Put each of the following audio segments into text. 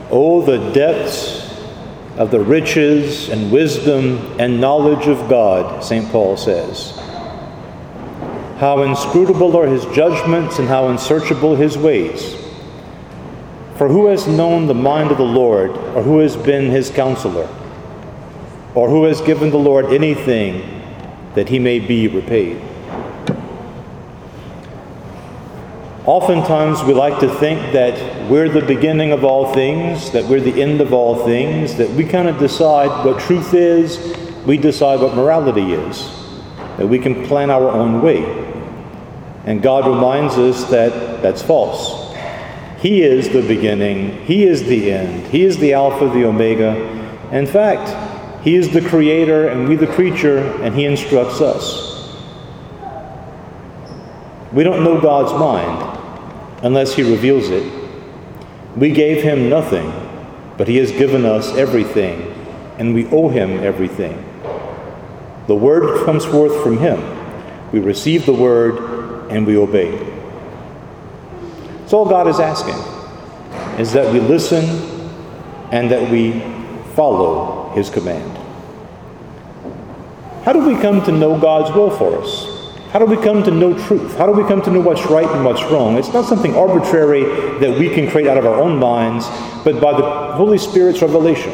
Oh, the depths of the riches and wisdom and knowledge of God, St. Paul says. How inscrutable are his judgments and how unsearchable his ways. For who has known the mind of the Lord, or who has been his counselor? Or who has given the Lord anything that he may be repaid? Oftentimes we like to think that we're the beginning of all things, that we're the end of all things, that we kind of decide what truth is, we decide what morality is, that we can plan our own way. And God reminds us that that's false. He is the beginning, He is the end, He is the Alpha, the Omega. In fact, He is the Creator and we the creature, and He instructs us. We don't know God's mind unless He reveals it. We gave Him nothing, but He has given us everything, and we owe Him everything. The Word comes forth from Him. We receive the Word, and we obey. So all God is asking is that we listen and that we follow His command. How do we come to know God's will for us? How do we come to know truth? How do we come to know what's right and what's wrong? It's not something arbitrary that we can create out of our own minds, but by the Holy Spirit's revelation.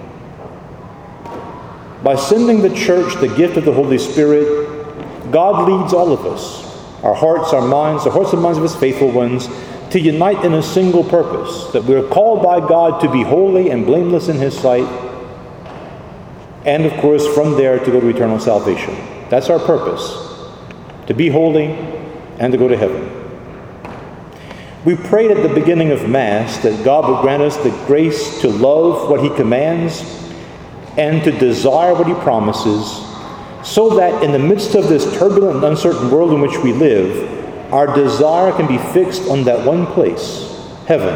By sending the church the gift of the Holy Spirit, God leads all of us, our hearts, our minds, the hearts and minds of His faithful ones, to unite in a single purpose, that we are called by God to be holy and blameless in His sight, and of course from there to go to eternal salvation. That's our purpose, to be holy and to go to heaven. We prayed at the beginning of Mass that God would grant us the grace to love what He commands and to desire what He promises, so that in the midst of this turbulent and uncertain world in which we live, our desire can be fixed on that one place, heaven,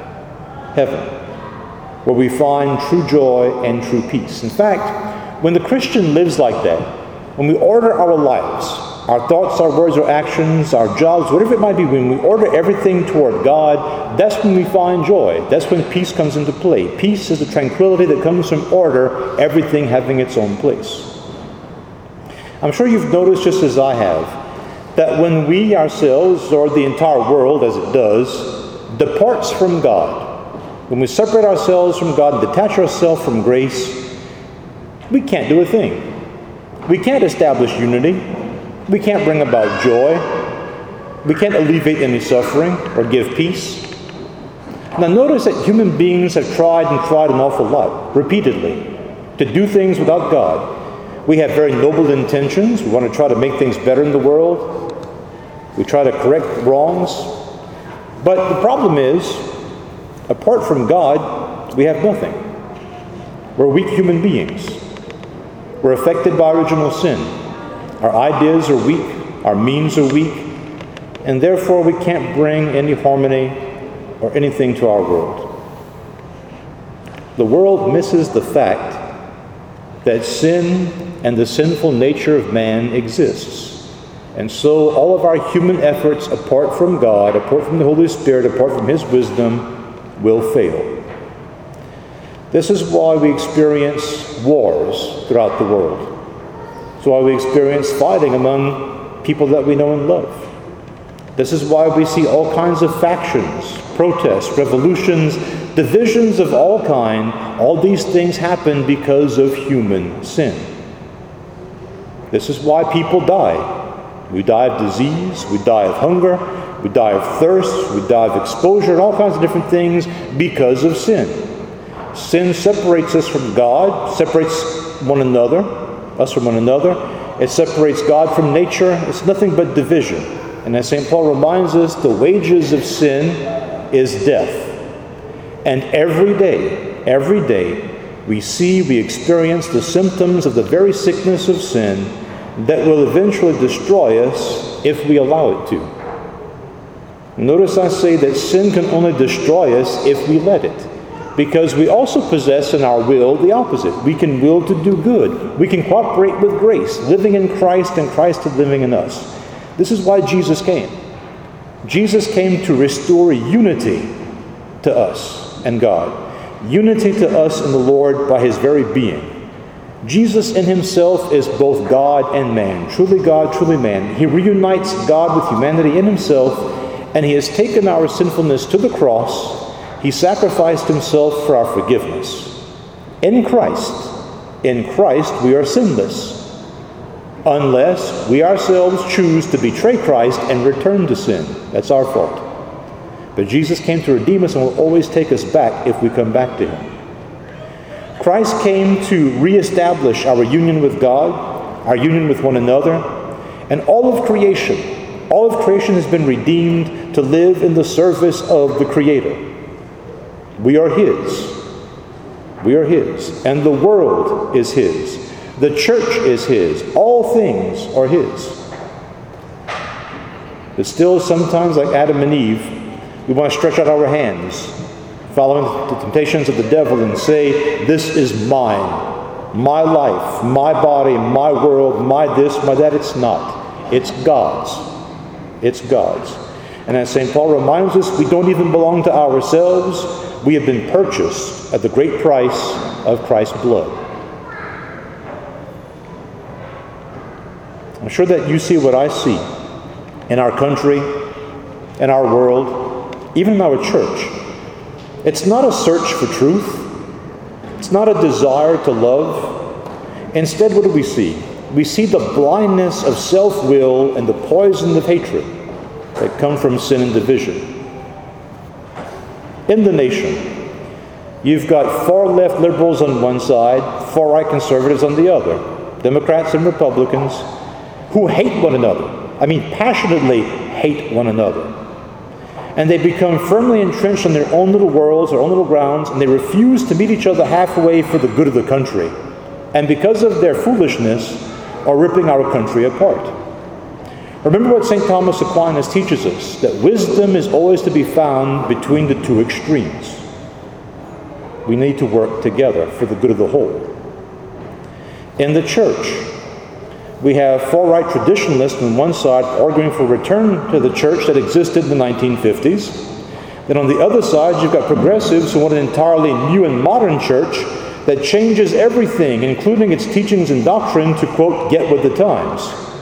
where we find true joy and true peace. In fact, when the Christian lives like that, when we order our lives, our thoughts, our words, our actions, our jobs, whatever it might be, when we order everything toward God, that's when we find joy. That's when peace comes into play. Peace is the tranquility that comes from order, everything having its own place. I'm sure you've noticed, just as I have, that when we ourselves, or the entire world as it does, departs from God, when we separate ourselves from God and detach ourselves from grace, we can't do a thing. We can't establish unity. We can't bring about joy. We can't alleviate any suffering or give peace. Now notice that human beings have tried an awful lot, repeatedly, to do things without God. We have very noble intentions. We want to try to make things better in the world. We try to correct wrongs. But the problem is, apart from God, we have nothing. We're weak human beings. We're affected by original sin. Our ideas are weak. Our means are weak. And therefore we can't bring any harmony or anything to our world. The world misses the fact that sin and the sinful nature of man exists. And so all of our human efforts apart from God, apart from the Holy Spirit, apart from His wisdom, will fail. This is why we experience wars throughout the world. It's why we experience fighting among people that we know and love. This is why we see all kinds of factions, protests, revolutions, divisions of all kind. All these things happen because of human sin. This is why people die. We die of disease, we die of hunger, we die of thirst, we die of exposure, and all kinds of different things because of sin. Sin separates us from God, separates us from one another. It separates God from nature. It's nothing but division. And as St. Paul reminds us, the wages of sin is death. And every day, we experience the symptoms of the very sickness of sin that will eventually destroy us if we allow it to. Notice I say that sin can only destroy us if we let it, because we also possess in our will the opposite. We can will to do good. We can cooperate with grace, living in Christ and Christ living in us. This is why Jesus came. Jesus came to restore unity to us and God. unity to us in the Lord by his very being. Jesus in himself is both God and man, truly God, truly man. He reunites God with humanity in himself, and he has taken our sinfulness to the cross. He sacrificed himself for our forgiveness. In Christ we are sinless, unless we ourselves choose to betray Christ and return to sin. That's our fault. But Jesus came to redeem us and will always take us back if we come back to him. Christ came to reestablish our union with God, our union with one another, and all of creation has been redeemed to live in the service of the Creator. We are his. We are his. And the world is his. The church is his. All things are his. But still, sometimes, like Adam and Eve, we want to stretch out our hands, following the temptations of the devil, and say, this is mine, my life, my body, my world, my this, my that. It's not. It's God's. It's God's. And as St. Paul reminds us, we don't even belong to ourselves. We have been purchased at the great price of Christ's blood. I'm sure that you see what I see in our country, in our world, even in our church. It's not a search for truth. It's not a desire to love. Instead, what do we see? We see the blindness of self-will and the poison of hatred that come from sin and division. In the nation, you've got far-left liberals on one side, far-right conservatives on the other, Democrats and Republicans, who hate one another. I mean, passionately hate one another. And they become firmly entrenched in their own little worlds, their own little grounds, and they refuse to meet each other halfway for the good of the country. And because of their foolishness, are ripping our country apart. Remember what St. Thomas Aquinas teaches us, that wisdom is always to be found between the two extremes. We need to work together for the good of the whole. In the church, we have far-right traditionalists on one side arguing for return to the church that existed in the 1950s. Then on the other side, you've got progressives who want an entirely new and modern church that changes everything, including its teachings and doctrine, to, quote, get with the times.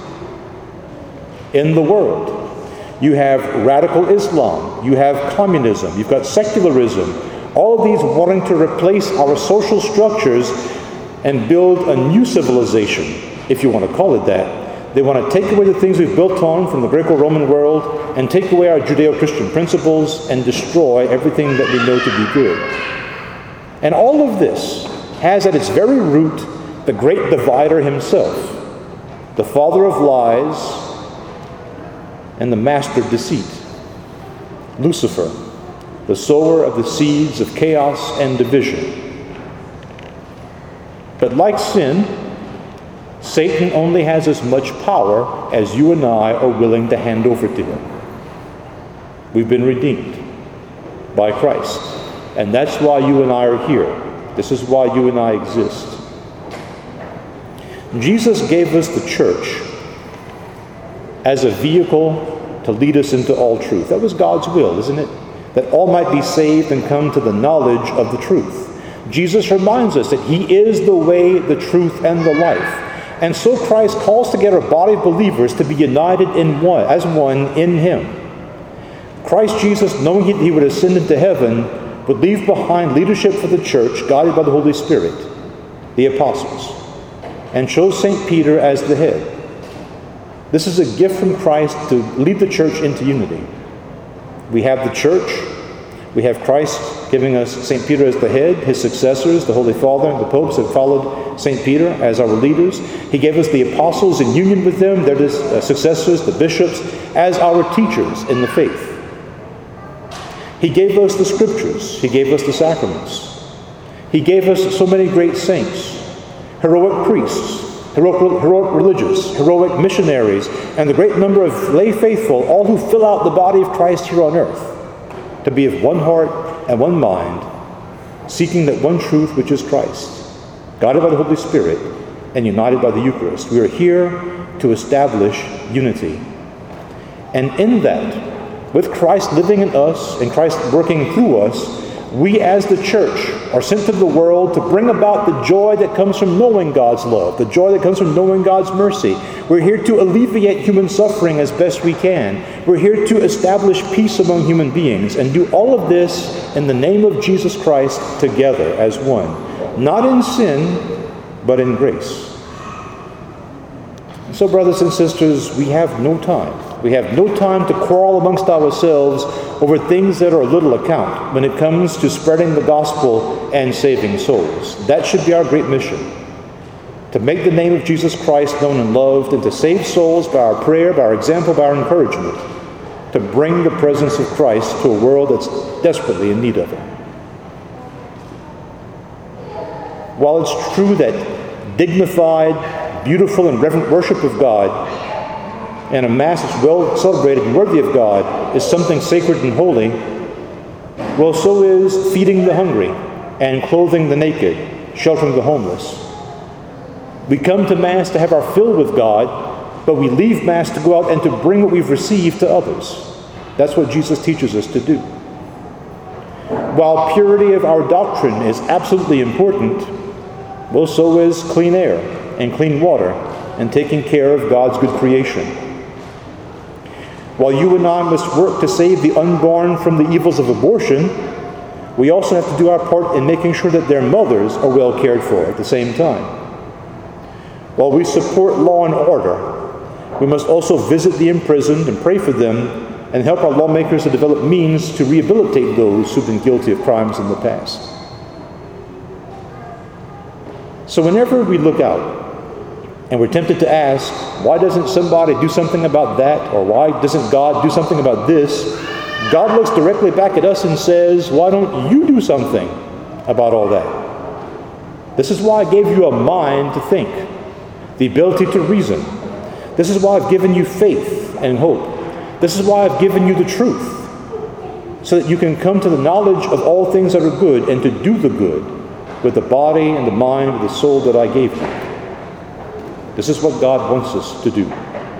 In the world, you have radical Islam, you have communism, you've got secularism, all of these wanting to replace our social structures and build a new civilization, if you want to call it that. They want to take away the things we've built on from the Greco-Roman world and take away our Judeo-Christian principles and destroy everything that we know to be good. And all of this has at its very root the great divider himself, the father of lies and the master of deceit, Lucifer, the sower of the seeds of chaos and division. But like sin, Satan only has as much power as you and I are willing to hand over to him. We've been redeemed by Christ. And that's why you and I are here. This is why you and I exist. Jesus gave us the church as a vehicle to lead us into all truth. That was God's will, isn't it? That all might be saved and come to the knowledge of the truth. Jesus reminds us that he is the way, the truth, and the life. And so Christ calls together a body of believers to be united in one, as one in him. Christ Jesus, knowing he would ascend into heaven, would leave behind leadership for the church, guided by the Holy Spirit, the apostles, and chose St. Peter as the head. This is a gift from Christ to lead the church into unity. We have the church. We have Christ giving us St. Peter as the head. His successors, the Holy Father and the popes, have followed St. Peter as our leaders. He gave us the apostles in union with them. They're the successors, the bishops, as our teachers in the faith. He gave us the scriptures. He gave us the sacraments. He gave us so many great saints, heroic priests, heroic religious, heroic missionaries, and the great number of lay faithful, all who fill out the body of Christ here on earth, to be of one heart and one mind, seeking that one truth which is Christ, guided by the Holy Spirit and united by the Eucharist. We are here to establish unity. And in that, with Christ living in us and Christ working through us, We as the church are sent to the world to bring about the joy that comes from knowing God's love, the joy that comes from knowing God's mercy. We're here to alleviate human suffering as best we can. We're here to establish peace among human beings and do all of this in the name of Jesus Christ together as one. Not in sin, but in grace. So, brothers and sisters, we have no time. We have no time to quarrel amongst ourselves over things that are of little account when it comes to spreading the gospel and saving souls. That should be our great mission. To make the name of Jesus Christ known and loved, and to save souls by our prayer, by our example, by our encouragement, to bring the presence of Christ to a world that's desperately in need of it. While it's true that dignified, beautiful, and reverent worship of God and a Mass that's well celebrated and worthy of God is something sacred and holy, well, so is feeding the hungry and clothing the naked, sheltering the homeless. We come to Mass to have our fill with God, but we leave Mass to go out and to bring what we've received to others. That's what Jesus teaches us to do. While purity of our doctrine is absolutely important, well, so is clean air and clean water and taking care of God's good creation. While you and I must work to save the unborn from the evils of abortion, we also have to do our part in making sure that their mothers are well cared for at the same time. While we support law and order, we must also visit the imprisoned and pray for them and help our lawmakers to develop means to rehabilitate those who've been guilty of crimes in the past. So whenever we look out and we're tempted to ask, why doesn't somebody do something about that? Or why doesn't God do something about this? God looks directly back at us and says, why don't you do something about all that? This is why I gave you a mind to think, the ability to reason. This is why I've given you faith and hope. This is why I've given you the truth, so that you can come to the knowledge of all things that are good and to do the good with the body and the mind and the soul that I gave you. This is what God wants us to do.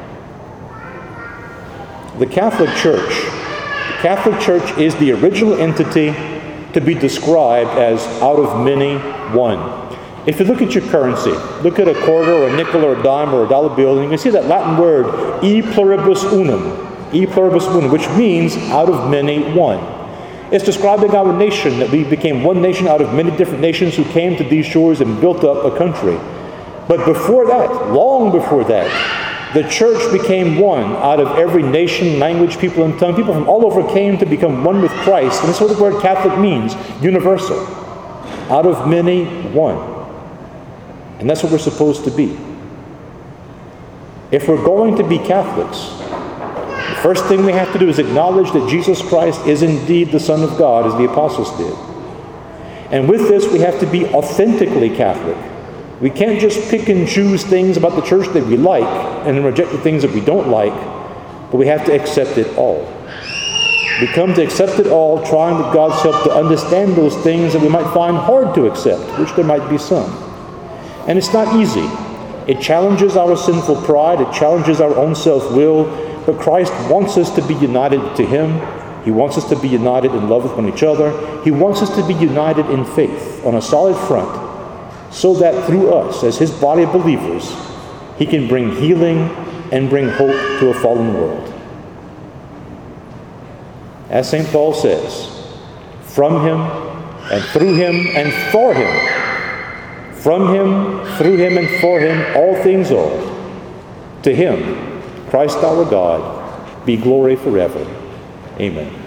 The Catholic Church is the original entity to be described as out of many, one. If you look at your currency, look at a quarter or a nickel or a dime or a dollar bill, and you can see that Latin word, e pluribus unum, which means out of many, one. It's describing our nation, that we became one nation out of many different nations who came to these shores and built up a country. But before that, long before that, the church became one out of every nation, language, people, and tongue. People from all over came to become one with Christ. And that's what the word Catholic means, universal. Out of many, one. And that's what we're supposed to be. If we're going to be Catholics, the first thing we have to do is acknowledge that Jesus Christ is indeed the Son of God, as the apostles did. And with this, we have to be authentically Catholic. We can't just pick and choose things about the church that we like and then reject the things that we don't like, but we have to accept it all. We come to accept it all, trying with God's help to understand those things that we might find hard to accept, which there might be some. And it's not easy. It challenges our sinful pride, it challenges our own self-will, but Christ wants us to be united to Him. He wants us to be united in love with one another. He wants us to be united in faith on a solid front, so that through us, as His body of believers, He can bring healing and bring hope to a fallen world. As St. Paul says, from Him and through Him and for Him, from Him, through Him, and for Him, all things are. To Him, Christ our God, be glory forever. Amen.